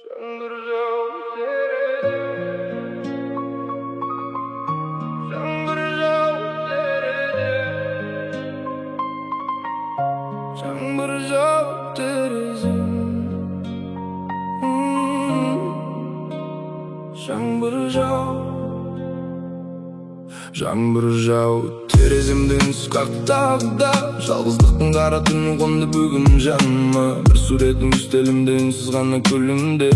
Жаңбыр жауып середі, жаңбыр жауып середі, жаңбыр жауып терезем, жаңбыр жауып тереземді үнсіз қақтағда, жалғыздықтың қара түні қонды бүгін жаныма. Бір суретің үстелімде үнсіз ғана күлімде.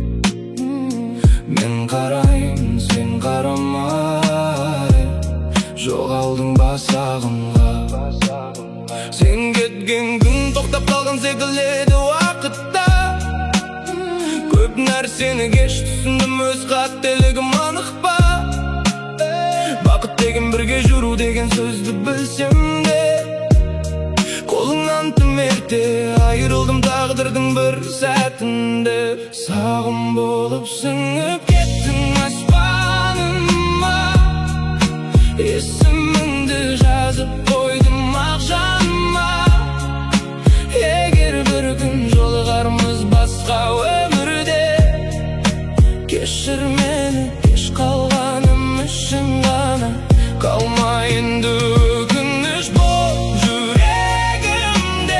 Мен қарайын, сен қарамай, жоғалдың ба сағымға. Сен кеткен күн тоқтап қалған секілді уақытта. Көп нәрсені кеш түсіндім, өз қателігім анық па. Бақыт деген бірге жүру деген сөзді білсем де, қолыңнан тым ерте айырылдым тағдырдың бір сәтінде. Сағым болып сіңіп кеттің аспаныма, есіміңді жазып қойдым ақ жаныма. Егер бір күн жолығармыз басқа өмірде, кешір мені кеш қалғаным үшін ғана. Қалмайын өкініш бол жүрегімде,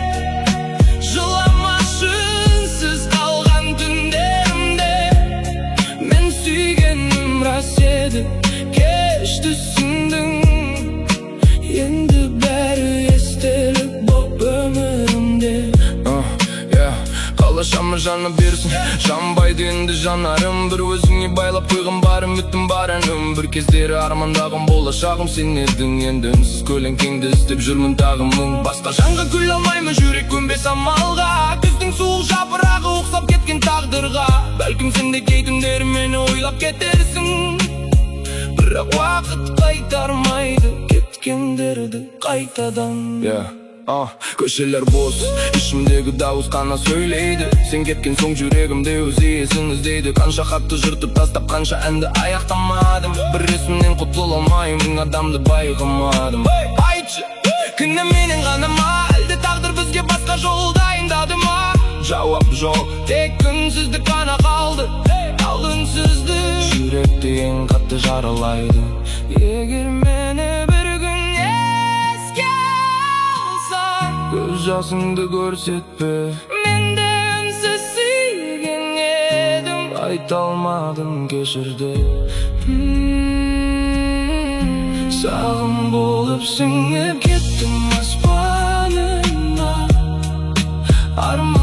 жыламашы үнсіз қалған түндерімде. Мен сүйгенім рас еді, кеш түсіндің, енді бәрі естелік боп өмірімде. Қалашамы жаны берсін, жанбайды енді жанарым. Бір өзіңе байлап қойған бар үмітім бар әнім. Бір кездері армандағым болашағым сен едің, енді үнсіз көлеңкеңді іздеп жүрмін тағы мың. Басқа жанға күл алмаймын, жүрек көнбес амалға. Күздің суық жапырағы ұқсап кеткен тағдырға. Бәлкім сен де кей түндері мені ойлап кетерсің, бірақ уақыт қайтармайды кеткендерді қайтадан. Көшелер бос, ішімдегі дауыс қана сөйлейді. Сен кеткен соң жүрегімде өз иесін іздейді. Қанша хатты жыртып тастап, қанша әнді аяқтамадым. Бір есімнен құтыла алмаймын, адамды байқамадым. Айтшы, кінә менен ғана ма, әлде тағдыр бізге басқа жол дайындады ма? Жауап жоқ, тек үнсіздік қана қалды. Ал үнсіздік жүректі ең қатты жаралайды. Егер мені бір күн еске алсаң, көз жасыңды көрсетпе. Мен де үнсіз сүйген едім, айта алмадым кешірді. Сағым болып сіңіп кеттім аспанына, арман